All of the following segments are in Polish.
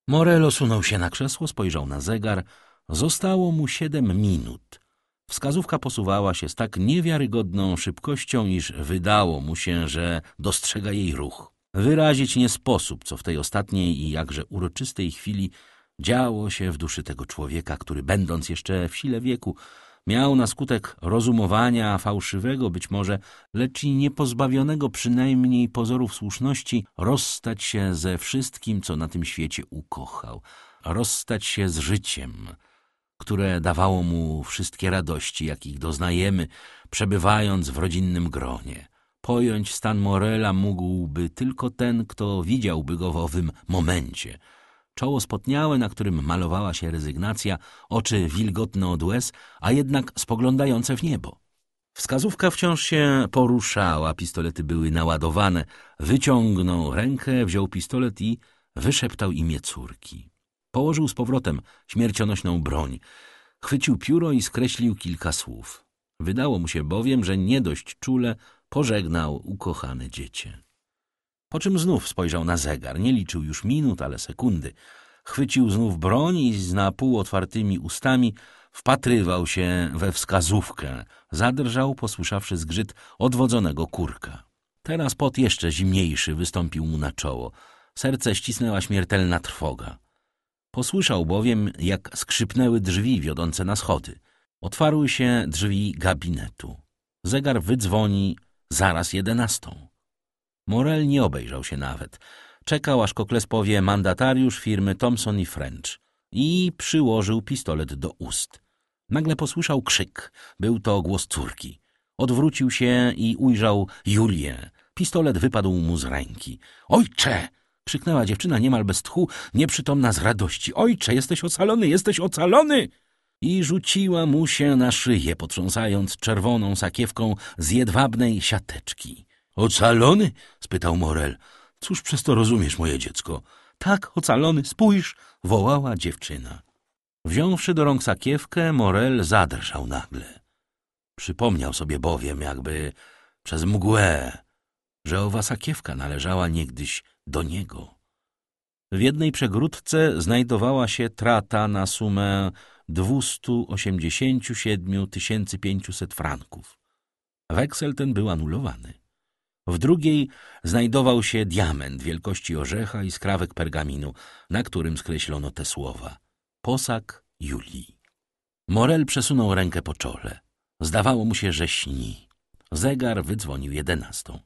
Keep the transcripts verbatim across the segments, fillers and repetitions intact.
Morel osunął się na krzesło, spojrzał na zegar. Zostało mu siedem minut. Wskazówka posuwała się z tak niewiarygodną szybkością, iż wydało mu się, że dostrzega jej ruch. Wyrazić nie sposób, co w tej ostatniej i jakże uroczystej chwili działo się w duszy tego człowieka, który, będąc jeszcze w sile wieku, miał na skutek rozumowania fałszywego być może, lecz i niepozbawionego przynajmniej pozorów słuszności, rozstać się ze wszystkim, co na tym świecie ukochał, rozstać się z życiem, które dawało mu wszystkie radości, jakich doznajemy, przebywając w rodzinnym gronie. Pojąć stan Morela mógłby tylko ten, kto widziałby go w owym momencie. Czoło spotniałe, na którym malowała się rezygnacja, oczy wilgotne od łez, a jednak spoglądające w niebo. Wskazówka wciąż się poruszała, pistolety były naładowane. Wyciągnął rękę, wziął pistolet i wyszeptał imię córki. Położył z powrotem śmiercionośną broń. Chwycił pióro i skreślił kilka słów. Wydało mu się bowiem, że nie dość czule pożegnał ukochane dziecię. Po czym znów spojrzał na zegar. Nie liczył już minut, ale sekundy. Chwycił znów broń i z na pół otwartymi ustami wpatrywał się we wskazówkę. Zadrżał, posłyszawszy zgrzyt odwodzonego kurka. Teraz pot jeszcze zimniejszy wystąpił mu na czoło. Serce ścisnęła śmiertelna trwoga. Posłyszał bowiem, jak skrzypnęły drzwi wiodące na schody. Otwarły się drzwi gabinetu. Zegar wydzwoni zaraz jedenastą. Morel nie obejrzał się nawet. Czekał, aż Kokles powie mandatariusz firmy Thomson i French i przyłożył pistolet do ust. Nagle posłyszał krzyk. Był to głos córki. Odwrócił się i ujrzał Julię. Pistolet wypadł mu z ręki. — Ojcze! — krzyknęła dziewczyna niemal bez tchu, nieprzytomna z radości. — Ojcze, jesteś ocalony, jesteś ocalony! I rzuciła mu się na szyję, potrząsając czerwoną sakiewką z jedwabnej siateczki. — Ocalony? — spytał Morel. — Cóż przez to rozumiesz, moje dziecko? — Tak, ocalony, spójrz! — wołała dziewczyna. Wziąwszy do rąk sakiewkę, Morel zadrżał nagle. Przypomniał sobie bowiem, jakby przez mgłę, że owa sakiewka należała niegdyś do niego. W jednej przegródce znajdowała się trata na sumę dwustu osiemdziesięciu siedmiu tysięcy pięciuset franków. Weksel ten był anulowany. W drugiej znajdował się diament wielkości orzecha i skrawek pergaminu, na którym skreślono te słowa: posag Julii. Morel przesunął rękę po czole. Zdawało mu się, że śni. Zegar wydzwonił jedenastą.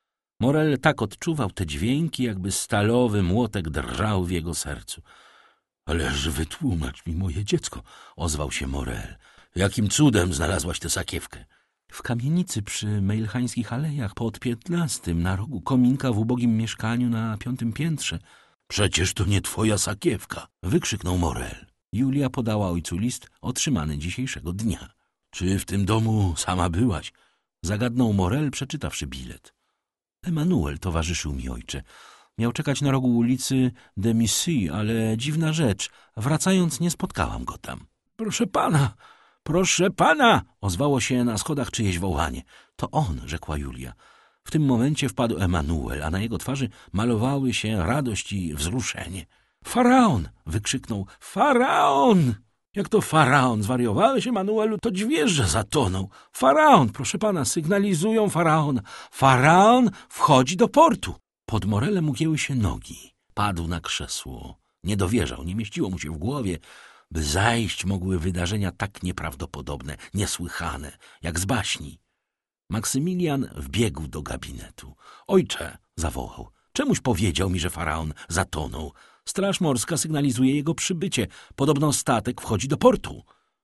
Morel tak odczuwał te dźwięki, jakby stalowy młotek drżał w jego sercu. — Ależ wytłumacz mi, moje dziecko — ozwał się Morel. — Jakim cudem znalazłaś tę sakiewkę? — W kamienicy przy Mejlchańskich Alejach pod piętnastym, na rogu kominka w ubogim mieszkaniu na piątym piętrze. — Przecież to nie twoja sakiewka! — wykrzyknął Morel. Julia podała ojcu list otrzymany dzisiejszego dnia. — Czy w tym domu sama byłaś? — zagadnął Morel, przeczytawszy bilet. — Emanuel towarzyszył mi, ojcze. Miał czekać na rogu ulicy de Missy, ale dziwna rzecz. Wracając nie spotkałam go tam. — Proszę pana! Proszę pana! Ozwało się na schodach czyjeś wołanie. — To on! — rzekła Julia. W tym momencie wpadł Emanuel, a na jego twarzy malowały się radość i wzruszenie. — Faraon! — wykrzyknął. — Faraon! Jak to faraon? Zwariowałeś, Emanuelu? To zwierzę zatonął. Faraon, proszę pana, sygnalizują faraona. Faraon wchodzi do portu. Pod Morelem ugięły się nogi. Padł na krzesło. Nie dowierzał, nie mieściło mu się w głowie, by zajść mogły wydarzenia tak nieprawdopodobne, niesłychane, jak z baśni. Maksymilian wbiegł do gabinetu. — Ojcze! — zawołał. — Czemuś powiedział mi, że faraon zatonął. Straż morska sygnalizuje jego przybycie. Podobno statek wchodzi do portu.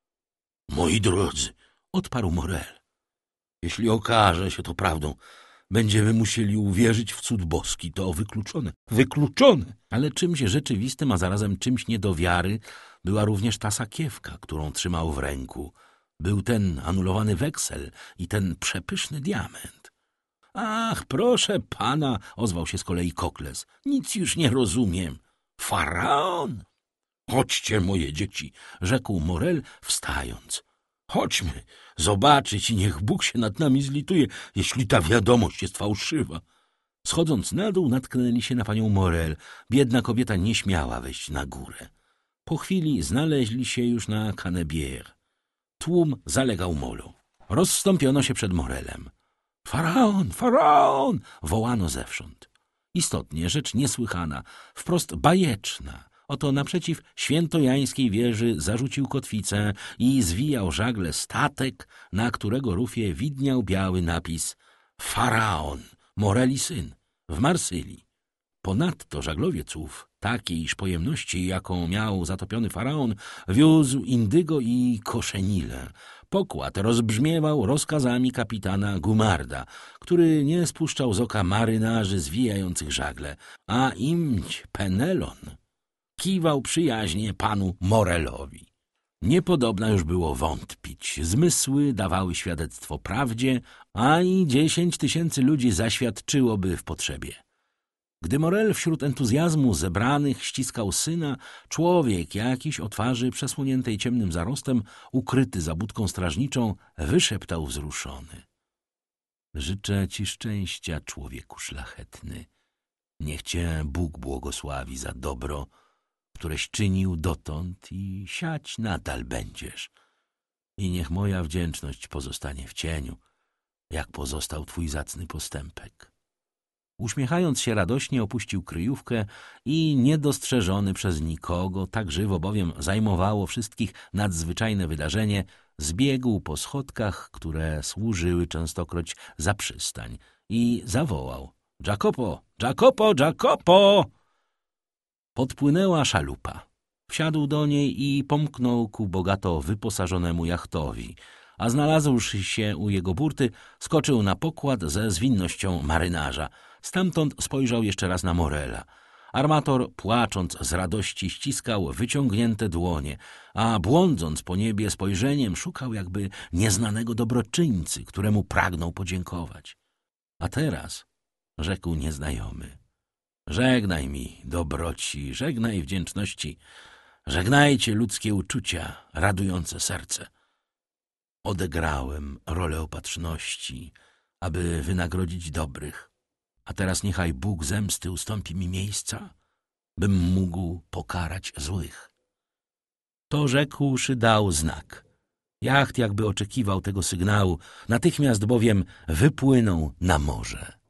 — Moi drodzy — odparł Morel. — Jeśli okaże się to prawdą, będziemy musieli uwierzyć w cud boski. To wykluczone. Wykluczone! Ale czymś rzeczywistym, a zarazem czymś nie do wiary, była również ta sakiewka, którą trzymał w ręku. Był ten anulowany weksel i ten przepyszny diament. — Ach, proszę pana! — ozwał się z kolei Kokles. — Nic już nie rozumiem. Faraon! — Chodźcie, moje dzieci — rzekł Morel, wstając. — Chodźmy zobaczyć i niech Bóg się nad nami zlituje, jeśli ta wiadomość jest fałszywa. Schodząc na dół, natknęli się na panią Morel. Biedna kobieta nie śmiała wejść na górę. Po chwili znaleźli się już na Canebière. Tłum zalegał molo. Rozstąpiono się przed Morelem. Faraon, faraon! Wołano zewsząd. Istotnie rzecz niesłychana, wprost bajeczna. Oto naprzeciw świętojańskiej wieży zarzucił kotwicę i zwijał żagle statek, na którego rufie widniał biały napis Faraon, Moreli syn, w Marsylii. Ponadto żaglowiec ów, takiejż pojemności, jaką miał zatopiony faraon, wiózł indygo i koszenilę. Pokład rozbrzmiewał rozkazami kapitana Gumarda, który nie spuszczał z oka marynarzy zwijających żagle, a imć Penelon kiwał przyjaźnie panu Morelowi. Niepodobna już było wątpić. Zmysły dawały świadectwo prawdzie, a i dziesięć tysięcy ludzi zaświadczyłoby w potrzebie. Gdy Morel wśród entuzjazmu zebranych ściskał syna, człowiek jakiś o twarzy przesłoniętej ciemnym zarostem, ukryty za budką strażniczą, wyszeptał wzruszony. Życzę ci szczęścia, człowieku szlachetny. Niech cię Bóg błogosławi za dobro, któreś czynił dotąd i siać nadal będziesz. I niech moja wdzięczność pozostanie w cieniu, jak pozostał twój zacny postępek. Uśmiechając się radośnie, opuścił kryjówkę i niedostrzeżony przez nikogo, tak żywo bowiem zajmowało wszystkich nadzwyczajne wydarzenie, zbiegł po schodkach, które służyły częstokroć za przystań, i zawołał: Jacopo, Jacopo, Jacopo! Podpłynęła szalupa. Wsiadł do niej i pomknął ku bogato wyposażonemu jachtowi, a znalazłszy się u jego burty, skoczył na pokład ze zwinnością marynarza. Stamtąd spojrzał jeszcze raz na Morela. Armator, płacząc z radości, ściskał wyciągnięte dłonie, a błądząc po niebie spojrzeniem szukał jakby nieznanego dobroczyńcy, któremu pragnął podziękować. A teraz, rzekł nieznajomy, żegnaj mi, dobroci, żegnaj wdzięczności, żegnajcie ludzkie uczucia, radujące serce. Odegrałem rolę opatrzności, aby wynagrodzić dobrych, a teraz niechaj Bóg zemsty ustąpi mi miejsca, bym mógł pokarać złych. To rzekłszy dał znak. Jacht jakby oczekiwał tego sygnału, natychmiast bowiem wypłynął na morze.